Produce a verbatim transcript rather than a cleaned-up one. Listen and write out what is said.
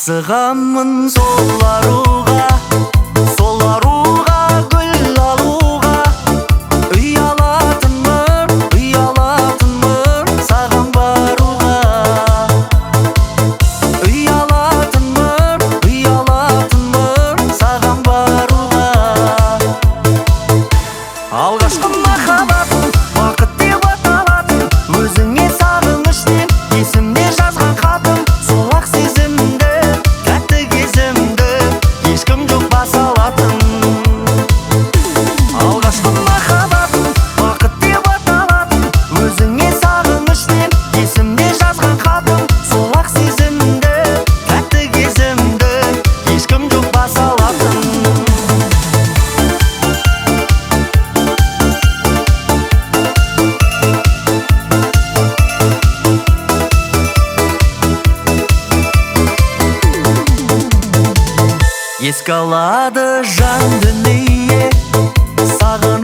Асығамын сол аруға, сол аруға гүл алуға. Ұялатынмын, ұялатынмын саған баруға. Ұялатынмын, ұялатынмын саған баруға. Алғашқы махаббатым бақыт деп аталатын, өзіңе сағыныштен есімде жазған хатым. Сол-ақ сезімді, тәтті кезімді ешкім жоқ баса алатын. Алғашқы махаббатым бақыт деп аталатын, өзіңе сағыныштен есімде жазған хатым. Сол-ақ сезімді, тәтті кезімді ешкім жоқ баса алатын. Еске алады жан дүние, сағын